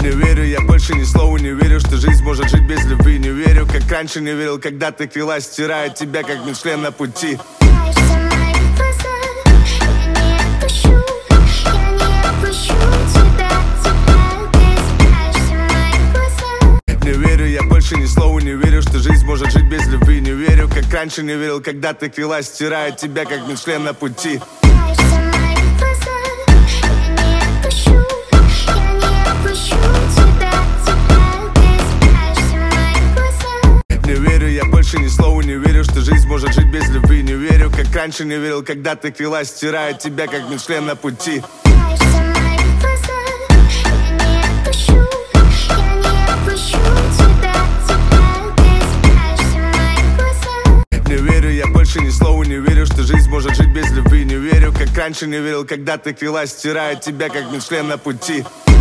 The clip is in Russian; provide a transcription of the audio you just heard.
Не верю, я больше ни слова не верю, что жизнь может жить без любви. Не верю, как раньше не верил, когда ты крылась, стирает тебя, как Мишлен на пути. Не верю, я больше ни слова не верю, что жизнь может жить без любви. Не верю, как раньше не верил, когда ты крылась, стирает тебя, как Мишлен на пути. Не верю, я больше ни слова не верю, что жизнь может жить без любви. Не верю, как раньше не верил, когда ты крылась, стирает тебя, как Мишлен на пути. Не верю, я больше ни слова не верю, что жизнь может жить без любви. Не верю, как раньше не верил, когда ты крылась, стирает тебя, как Мишлен на пути.